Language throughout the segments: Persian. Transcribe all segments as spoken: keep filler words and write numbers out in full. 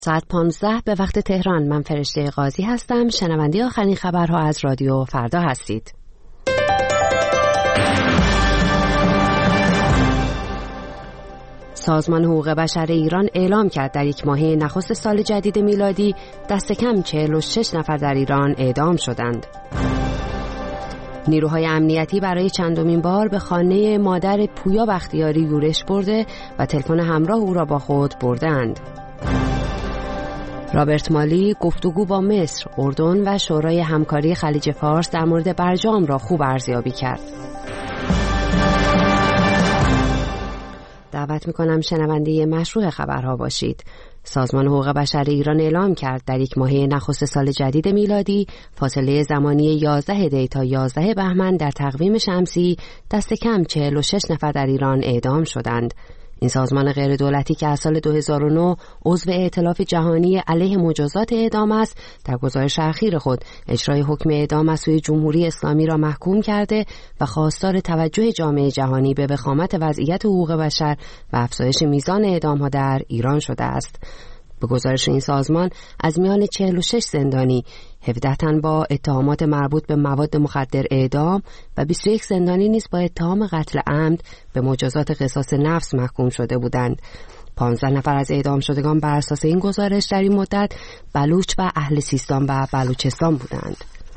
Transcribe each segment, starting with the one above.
ساعت پانزده به وقت تهران. من فرشته قاضی هستم. شنونده آخرین خبرها از رادیو فردا هستید. سازمان حقوق بشر ایران اعلام کرد در یک ماهه نخست سال جدید میلادی دست کم چهل و شش نفر در ایران اعدام شدند. نیروهای امنیتی برای چندمین بار به خانه مادر پویا بختیاری یورش برده و تلفن همراه او را با خود بردند. رابرت مالی گفتگو با مصر، اردن و شورای همکاری خلیج فارس در مورد برجام را خوب ارزیابی کرد. دعوت می‌کنم شنونده مشروع خبرها باشید. سازمان حقوق بشر ایران اعلام کرد در یک ماهه نخست سال جدید میلادی فاصله زمانی یازده دی تا یازده بهمن در تقویم شمسی دست کم چهل و شش نفر در ایران اعدام شدند. این سازمان غیر دولتی که از سال دو هزار و نه عضو ائتلاف جهانی علیه مجازات اعدام است، در گزارش اخیر خود اجرای حکم اعدام از سوی جمهوری اسلامی را محکوم کرده و خواستار توجه جامعه جهانی به وخامت وضعیت حقوق بشر و افزایش میزان اعدام‌ها در ایران شده است. به گزارش این سازمان از میان چهل و شش زندانی، هفده تن با اتهامات مربوط به مواد مخدر اعدام و بیست و یک زندانی نیز با اتهام قتل عمد به مجازات قصاص نفس محکوم شده بودند. پانزده نفر از اعدام شدگان بر اساس این گزارش در این مدت بلوچ و اهل سیستان و بلوچستان بودند.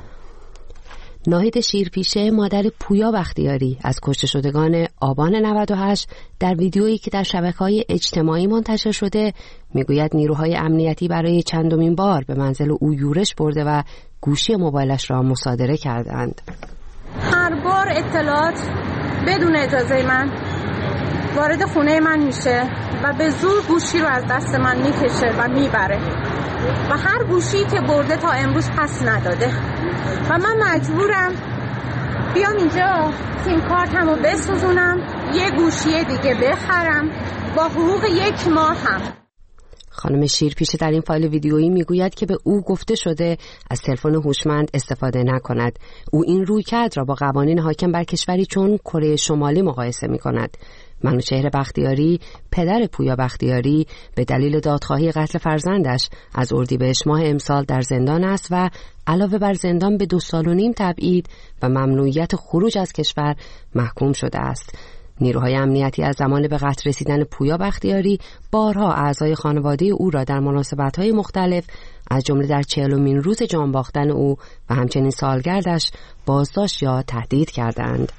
ناهید شیرپیشه مادر پویا بختیاری از کشته شدگان آبان نود و هشت در ویدیویی که در شبکه‌های اجتماعی منتشر شده میگوید نیروهای امنیتی برای چندمین بار به منزل او یورش برده و گوشی موبایلش را مصادره کردند. هر بار اطلاعات بدون اجازه من وارد خونه من میشه و به زور گوشی رو از دست من میکشه و میبره و هر گوشی که برده تا امروز پس نداده و من مجبورم بیام اینجا سیم کارتمو بسوزونم، یه گوشی دیگه بخرم با حقوق یک ماه هم. خانم شیرپیشه در این فایل ویدیویی میگوید که به او گفته شده از تلفن هوشمند استفاده نکند. او این رویکرد را با قوانین حاکم بر کشوری چون کره شمالی مقایسه میکند. منوچهر بختیاری، پدر پویا بختیاری، به دلیل دادخواهی قتل فرزندش از اردیبهشت ماه امسال در زندان است و علاوه بر زندان به دو سال و نیم تبعید و ممنوعیت خروج از کشور محکوم شده است. نیروهای امنیتی از زمان به قتل رسیدن پویا بختیاری بارها اعضای خانواده او را در مناسبت‌های مختلف از جمله در چهلمین روز جان باختن او و همچنین سالگردش بازداشت یا تهدید کردند.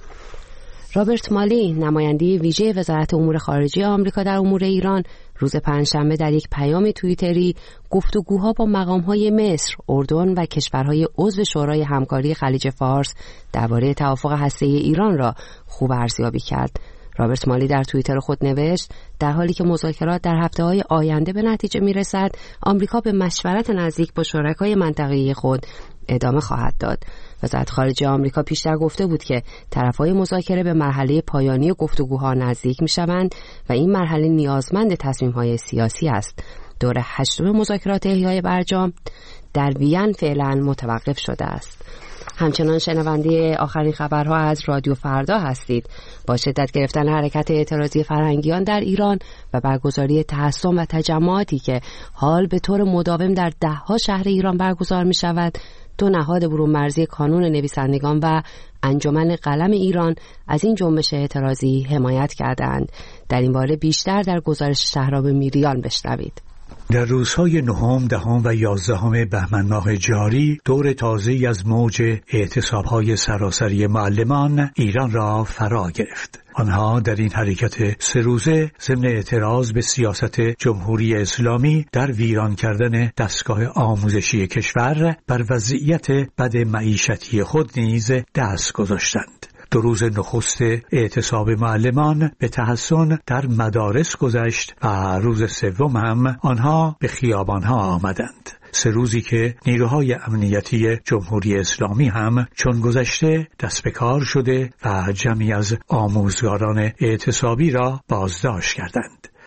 رابرت مالی، نماینده ویژه وزارت امور خارجه آمریکا در امور ایران، روز پنجشنبه در یک پیام توییتری گفتگوها با مقام‌های مصر، اردن و کشورهای عضو شورای همکاری خلیج فارس درباره توافق هسته‌ای ایران را خوب ارزیابی کرد. رابرت مالی در توییتر خود نوشت: در حالی که مذاکرات در هفته‌های آینده به نتیجه می‌رسد، آمریکا به مشورت نزدیک با شرکای منطقه‌ای خود ادامه خواهد داد. وزارت خارجه آمریکا پیشتر گفته بود که طرف‌های مذاکره به مرحله پایانی گفتگوها نزدیک می‌شوند و این مرحله نیازمند تصمیم‌های سیاسی است. دور هشتم مذاکرات احیای برجام در وین فعلا متوقف شده است. همچنان شنونده آخرین خبرها از رادیو فردا هستید. با شدت گرفتن حرکت اعتراضی فرهنگیان در ایران و برگزاری تحصن و تجمعاتی که حال به طور مداوم در ده‌ها شهر ایران برگزار می شود، دو نهاد برون مرزی کانون نویسندگان و انجمن قلم ایران از این جنبش اعتراضی حمایت کردند. در این باره بیشتر در گزارش شهرام میریان بشنوید. در روزهای نهم، دهم و یازدهم بهمن ماه جاری دور تازه‌ای از موج اعتصاب‌های سراسری معلمان ایران را فرا گرفت. آنها در این حرکت سه روزه ضمن اعتراض به سیاست جمهوری اسلامی در ویران کردن دستگاه آموزشی کشور بر وضعیت بد معیشتی خود نیز دست گذاشتند. دو روز نخست اعتصاب معلمان به تحسن در مدارس گذشت و روز سوم هم آنها به خیابانها آمدند. سه روزی که نیروهای امنیتی جمهوری اسلامی هم چون گذشته دست به کار شده و جمعی از آموزگاران اعتصابی را بازداشت کردند.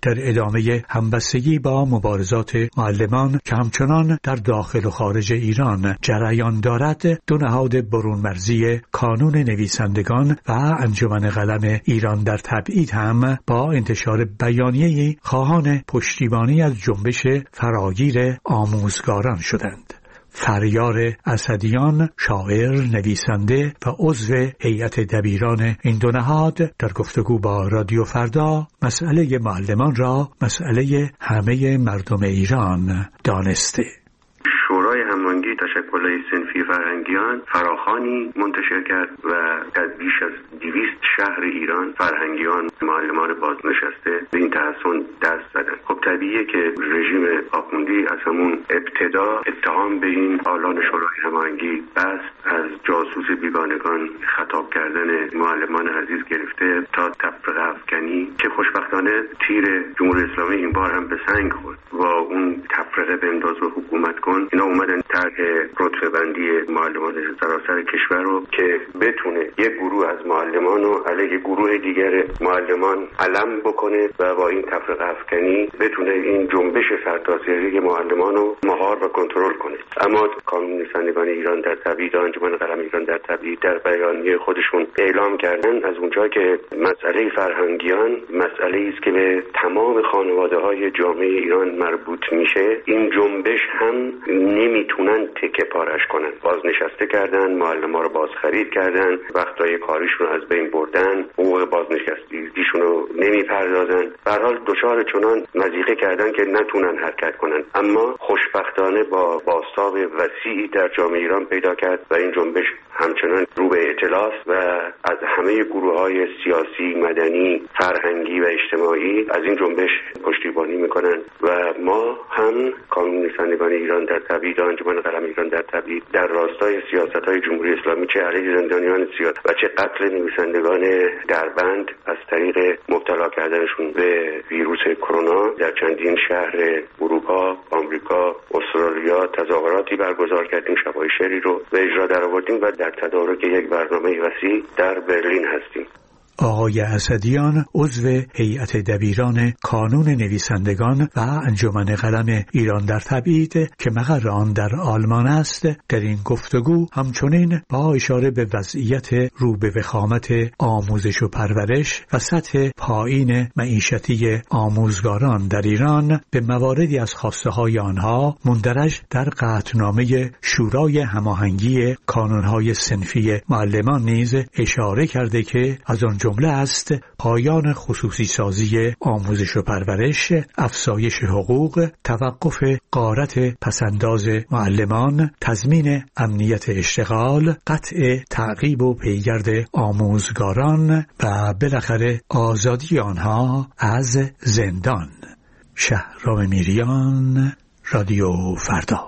در ادامه همبستگی با مبارزات معلمان که همچنان در داخل و خارج ایران جریان دارد، دو نهاد برونمرزی کانون نویسندگان و انجمن قلم ایران در تبعید هم با انتشار بیانیه‌ای خواهان پشتیبانی از جنبش فراگیر آموزگاران شدند. فریار اسدیان، شاعر، نویسنده و عضو هیئت دبیران این دو نهاد، در گفتگو با رادیو فردا مسئله معلمان را مسئله همه مردم ایران دانسته. شورای هماهنگی تشکل‌های صنفی فرهنگیان فراخوانی منتشر کرد و در بیش از دویست شهر ایران فرهنگیان، معلمان بازنشسته به این تحسن دست زدن. خب طبیعیه که رژیم آخوندی از همون ابتدا اتهام به این آلان شورای هماهنگی بس از جاسوس بیگانگان، خطاب کردن معلمان عزیز گرفته تا تفرقه افکنی که خوشبختانه تیر جمهوری اسلامی این بار هم به سنگ خورد. با اون تفرقه بنداز و حکومت کن، اینا اومدن طرح رتبه بندی معلمان سراسر کشور رو که بتونه یک گروه از معلمان رو علیه گروه دیگر معلمان علم بکنه و با این تفرقه افکنی بتونه این جنبش سرتاسری معلمان رو مهار و کنترل کنه. اما کانون نویسندگان ایران در تبعید، انجمن قلم ایران در تبعید در بیانیه خودشون اعلام کردن از اونجا که مسئله فرهنگیان مسئله است که به تمام خانواده‌های جامعه ایران مربوط میشه، این جنبش هم نمیتونن تکه پارش کنن. بازنشسته کردن، معلم ها رو بازخرید کردن، وقتای کاریشون رو از بین بردن، حقوق بازنشستگیشون رو نمیپردازن. به هر حال دچار چنان مضیقه کردن که نتونن حرکت کنن. اما خوشبختانه با بازتاب وسیعی در جامعه ایران پیدا کرد و این جنبش همچنان رو به اطلاع و از همه گروه‌های سیاسی، مدنی، فرهنگی و اجتماعی از این جنبش پشتیبانی میکنن و ما هم کانون نویسندگان ایران در تبعید، انجمن قلم ایران در تبعید در راستای سیاست‌های جمهوری اسلامی چه علیه زندانیان سیاسی و چه قتل نویسندگان دربند از طریق مبتلا کردنشون به ویروس کرونا در چندین شهر اروپا، آمریکا، استرالیا تظاهراتی برگزار کردیم، شب‌های شعری رو به اجرا درآوردیم و در تدارک یک برنامه وسیع در برلین هستیم. آقای اسدیان عضو هیئت دبیران کانون نویسندگان و انجمن قلم ایران در تبعید که مقر آن در آلمان است، در این گفتگو همچنین با اشاره به وضعیت رو به وخامت آموزش و پرورش و سطح پایین معیشتی آموزگاران در ایران به مواردی از خواسته های آنها مندرج در قطعنامه شورای هماهنگی کانونهای صنفی معلمان نیز اشاره کرده که از آن جمله است پایان خصوصی سازی آموزش و پرورش، افزایش حقوق، توقف غارت پسنداز معلمان، تضمین امنیت اشتغال، قطع تعقیب و پیگرد آموزگاران و بالاخره آزادی آنها از زندان. شهرام میریان، رادیو فردا.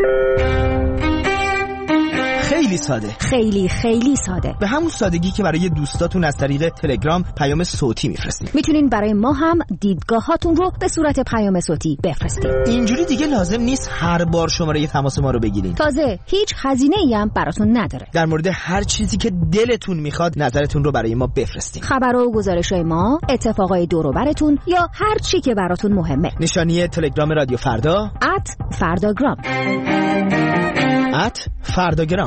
خیلی ساده، خیلی خیلی ساده، به همون سادگی که برای دوستاتون از طریق تلگرام پیام صوتی میفرستین. میتونین برای ما هم دیدگاهاتون رو به صورت پیام صوتی بفرستین. اینجوری دیگه لازم نیست هر بار شماره تماس ما رو بگیرین. تازه هیچ هزینه‌ای هم براتون نداره. در مورد هر چیزی که دلتون میخواد نظرتون رو برای ما بفرستین. خبر و گزارش‌های ما، اتفاقای دور و براتون یا هر چی که براتون مهمه. نشانی تلگرام رادیو فردا ات فرداگرام ات فرداگرام.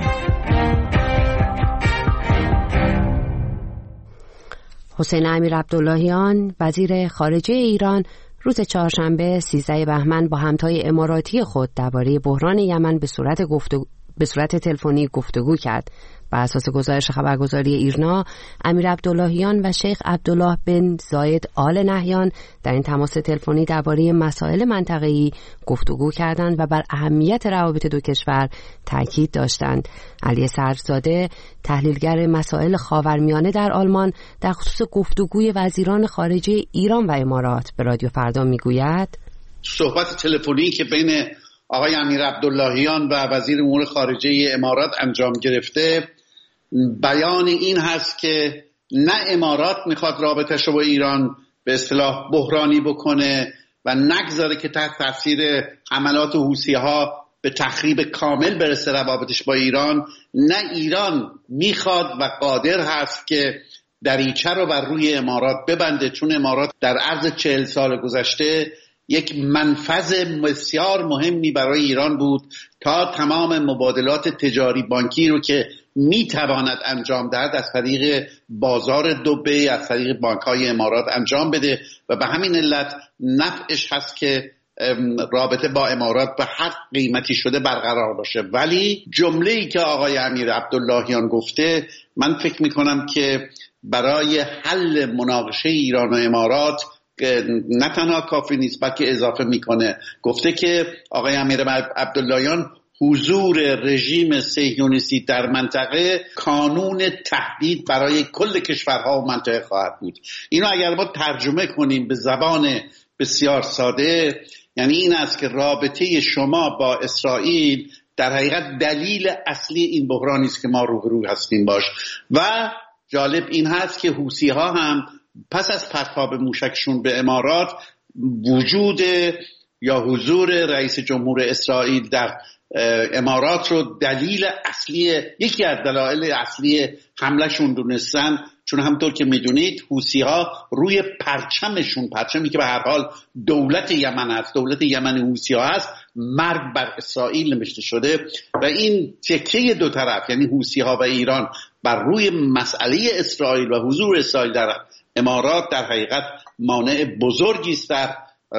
حسین امیرعبداللهیان وزیر خارجه ایران روز چهارشنبه سیزده بهمن با همتای اماراتی خود درباره بحران یمن به صورت گفتگو به صورت تلفنی گفتگو کرد. بر اساس گزارش خبرگزاری ایرنا، امیرعبداللهیان و شیخ عبدالله بن زاید آل نهیان در این تماس تلفنی درباره مسائل منطقه‌ای گفتگو کردند و بر اهمیت روابط دو کشور تاکید داشتند. علی صدرزاده، تحلیلگر مسائل خاورمیانه در آلمان، در خصوص گفتگوی وزیران خارجه ایران و امارات به رادیو فردا میگوید: صحبت تلفنی که بین آقای امیرعبداللهیان و وزیر امور خارجه امارات انجام گرفته بیان این هست که نه امارات میخواد رابطش رو با ایران به اصطلاح بحرانی بکنه و نگذاره که تحت تاثیر حملات حوثی‌ها به تخریب کامل برسه روابطش با ایران، نه ایران میخواد و قادر هست که دریچه رو بر روی امارات ببنده، چون امارات در عرض چهل سال گذشته یک منفذ بسیار مهمی برای ایران بود تا تمام مبادلات تجاری بانکی رو که میتواند انجام دهد از طریق بازار دبی، از طریق بانک‌های امارات انجام بده و به همین علت نفعش هست که رابطه با امارات به هر قیمتی شده برقرار باشه. ولی جمله‌ای که آقای امیر عبداللهیان گفته، من فکر میکنم که برای حل مناقشه ایران و امارات نه تنها کافی نیست بلکه اضافه میکنه. گفته که آقای امیر عبداللهیان حضور رژیم صهیونیستی در منطقه کانون تهدید برای کل کشورها و منطقه خواهد بود. اینو اگر ما ترجمه کنیم به زبان بسیار ساده، یعنی این است که رابطه شما با اسرائیل در حقیقت دلیل اصلی این بحرانی است که ما روبرو هستیم باش. و جالب این هست که حوثی ها هم پس از پرتاب موشکشون به امارات وجود یا حضور رئیس جمهور اسرائیل در امارات رو دلیل اصلی، یکی از دلایل اصلی حملهشون دونستن، چون همطور که میدونید حوثی ها روی پرچمشون، پرچمی که به هر حال دولت یمن هست، دولت یمن حوثی ها هست، مرگ بر اسرائیل نوشته شده و این تکیه دو طرف یعنی حوثی ها و ایران بر روی مسئله اسرائیل و حضور اسرائیل در امارات در حقیقت مانع بزرگی است در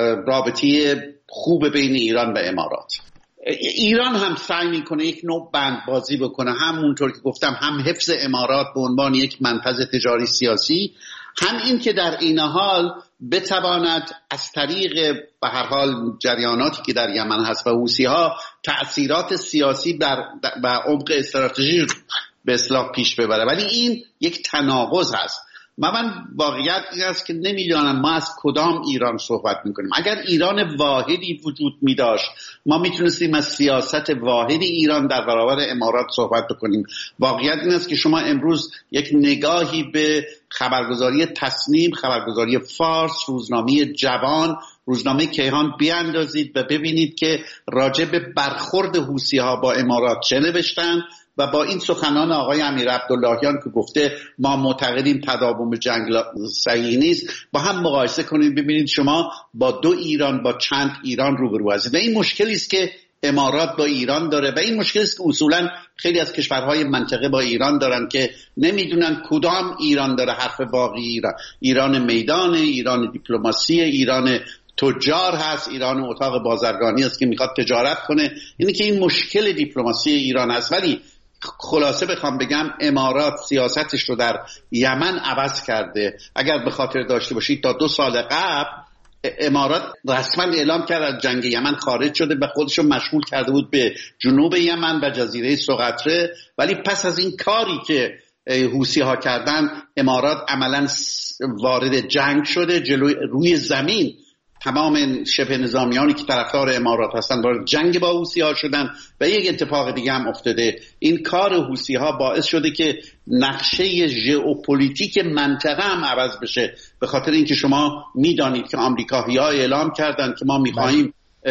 رابطه خوب بین ایران و امارات. ایران هم سعی میکنه یک نوع بندبازی بکنه، همونطور که گفتم، هم حفظ امارات به عنوان یک منفذ تجاری سیاسی، هم این که در این حال بتواند از طریق به هر حال جریاناتی که در یمن هست و حوثی ها تأثیرات سیاسی در و عمق استراتژی به اصطلاح پیش ببره. ولی این یک تناقض هست. من, من واقعیت این است که نمیدونم ما از کدام ایران صحبت میکنیم. اگر ایران واحدی وجود میداشت ما میتونستیم از سیاست واحد ایران در برابر امارات صحبت بکنیم. واقعیت این است که شما امروز یک نگاهی به خبرگزاری تصنیم، خبرگزاری فارس، روزنامه جوان، روزنامه کیهان بیاندازید و ببینید که راجع به برخورد حوثی ها با امارات چه نوشتن و با این سخنان آقای امیر عبداللهیان که گفته ما معتقدیم تداوم جنگ صحیح نیست، با هم مقایسه کنید ببینید شما با دو ایران، با چند ایران روبرو هستید. و این مشکلی است که امارات با ایران داره و این مشکلی است که اصولا خیلی از کشورهای منطقه با ایران دارن که نمیدونن کدام ایران داره حرف واقعی ایران. ایران میدان، ایران دیپلماسی، ایران تجار هست، ایران اتاق بازرگانی است که میخواد تجارت کنه. یعنی که این مشکل دیپلماسی ایران هست. ولی خلاصه بخوام بگم امارات سیاستش رو در یمن عوض کرده. اگر به خاطر داشته باشید تا دو سال قبل امارات رسما اعلام کرد از جنگ یمن خارج شده و خودش رو مشغول کرده بود به جنوب یمن و جزیره سقطره. ولی پس از این کاری که حوثی ها کردن امارات عملا وارد جنگ شده، جلوی روی زمین تمام شبه نظامیانی که طرفدار امارات هستن وارد جنگ با حوثی ها شدن. و یک اتفاق دیگه هم افتاده، این کار حوثی ها باعث شده که نقشه ژئوپلیتیک منطقه هم عوض بشه، به خاطر اینکه شما میدانید که آمریکایی‌ها اعلام کردن که ما می‌خوایم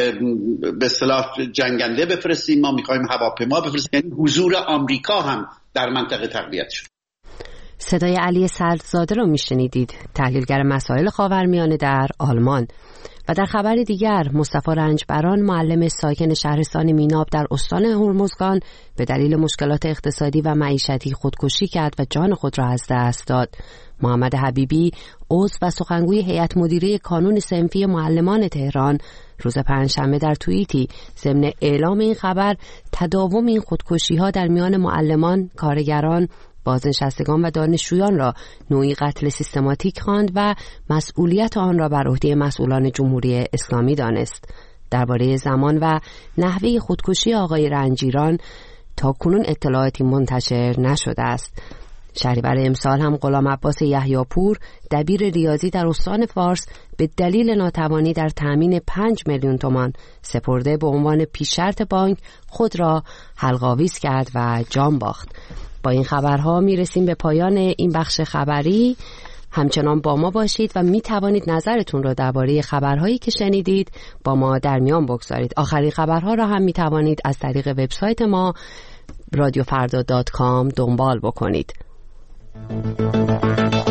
به اصطلاح جنگنده بفرستیم، ما می‌خوایم هواپیما بفرستیم، یعنی حضور آمریکا هم در منطقه تقویت شد. صدای علی سردزاده رو میشنیدید، تحلیلگر مسائل خاورمیانه در آلمان. و در خبر دیگر مصطفی رنجبران، معلم ساکن شهرستان میناب در استان هرمزگان، به دلیل مشکلات اقتصادی و معیشتی خودکشی کرد و جان خود را از دست داد. محمد حبیبی، عضو و سخنگوی هیئت مدیره کانون صنفی معلمان تهران، روز پنجشنبه در توییتی ضمن اعلام این خبر تداوم این خودکشی‌ها در میان معلمان، کارگران، بازنشستگان و دانشجویان را نوعی قتل سیستماتیک خواند و مسئولیت آن را بر عهده مسئولان جمهوری اسلامی دانست. درباره زمان و نحوه خودکشی آقای رنجیران تا کنون اطلاعاتی منتشر نشده است. شهریور امسال هم غلام عباس یحیی‌پور، دبیر ریاضی در استان فارس، به دلیل ناتوانی در تأمین پنج میلیون تومان سپرده به عنوان پیش‌شرط بانک خود را حلق‌آویز کرد و جان باخت. با این خبرها میرسیم به پایان این بخش خبری. همچنان با ما باشید و می توانید نظرتون را درباره خبرهایی که شنیدید با ما در میان بگذارید. آخرین خبرها را هم می توانید از طریق وبسایت ما رادیو فردا دات کام دنبال بکنید. بدید.